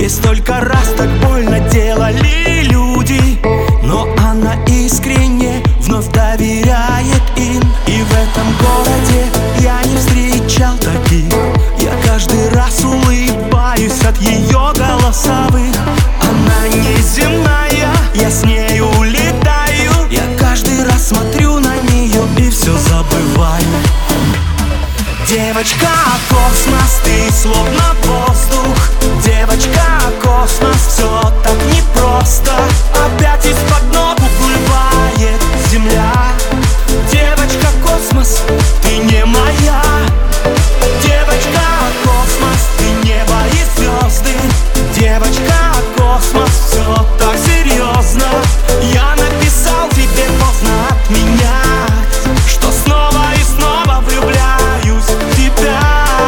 Ей столько раз так больно делали люди, но она искренне вновь доверяет им. И в этом городе я не встречал таких. Я каждый раз улыбаюсь от ее голосовых. Она неземная, я с ней улетаю. Я каждый раз смотрю на нее и все забываю. Девочка, космос, ты словно воздух. Девочка, космос, все так непросто. Опять из-под ног уплывает земля. Девочка, космос, ты не моя. Девочка, космос, ты небо и звезды. Девочка, космос, все так серьезно. Я написал тебе поздно отменять, что снова и снова влюбляюсь в тебя.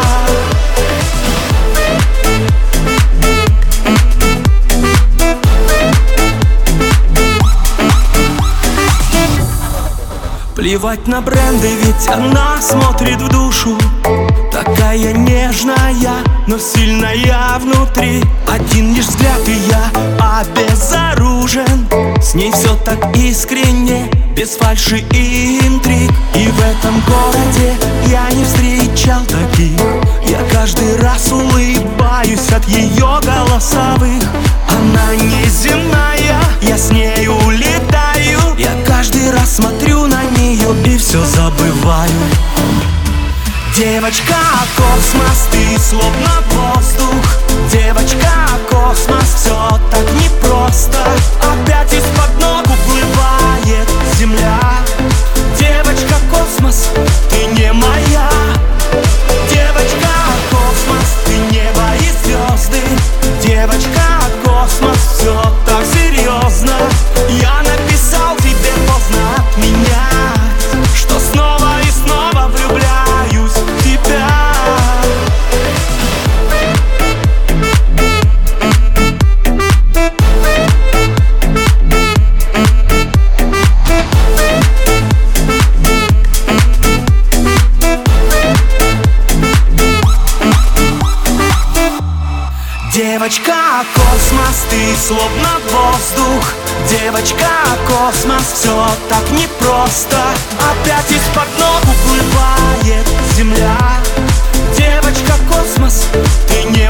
Плевать на бренды, ведь она смотрит в душу. Такая нежная, но сильная внутри. Один лишь взгляд и я обезоружен. С ней все так искренне, без фальши и интриг. И в этом городе я не встречал таких. Я каждый раз улыбаюсь от ее голосовых. Она неземная, я с ней улетаю. Я каждый раз смотрю на нее и все забываю. Девочка, космос, ты словно воздух. Девочка, космос, все так непросто. Опять из-под ног уплывает земля. Девочка, космос, ты не моя. Девочка, космос, ты небо и звезды. Девочка, космос, все так серьезно. Я написал тебе поздно отменять, что снова и снова влюбляюсь в тебя. Девочка, космос, ты словно воздух. Девочка, космос, все так непросто. Опять из-под ног уплывает земля. Девочка, космос, ты не